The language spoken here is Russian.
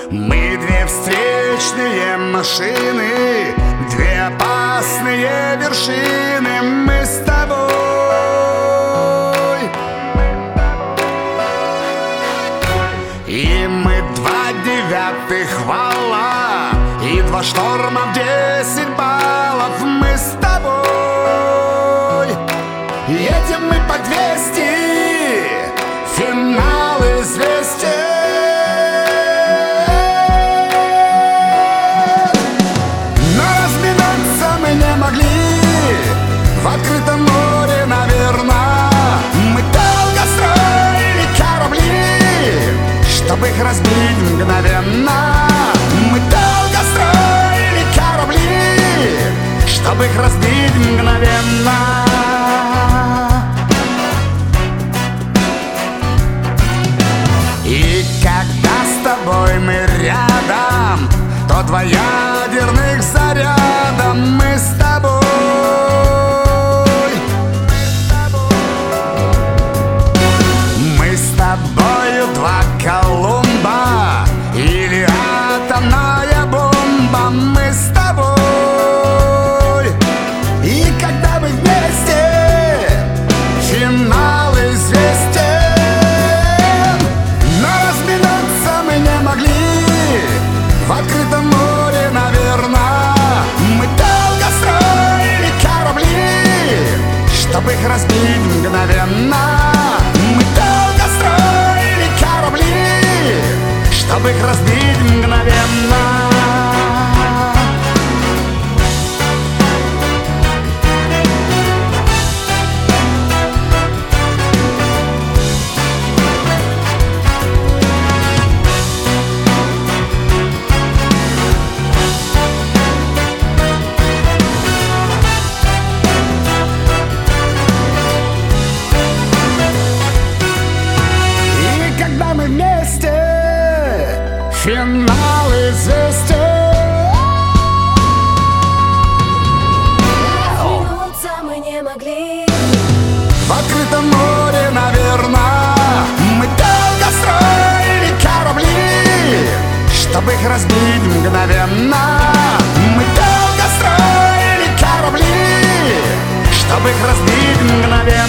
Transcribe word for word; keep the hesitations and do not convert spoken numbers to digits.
Мы две встречные машины, две опасные вершины. Мы с тобой. И мы два девятых вала, и два шторма в десять баллов. Мы с тобой. Едем мы по двести, финал известен. Но разминуться мы не могли в открытом море, наверное. Мы долго строили корабли, чтобы их разбить мгновенно. Мы долго строили корабли, чтобы их разбить мгновенно. И когда с тобой мы рядом, то два ядерных заряда. Мы с тобой. Мы с тобою два Колумба или атомная бомба. Мы с тобой. И когда мы вместе, финал известен. В открытом море, наверное. Мы долго строили корабли, чтобы их разбить мгновенно. Мы долго строили корабли, чтобы их разбить мгновенно. Финал известен. Разминуться мы не могли В открытом море, наверное. Мы долго строили корабли, чтобы их разбить мгновенно. Мы долго строили корабли, чтобы их разбить мгновенно.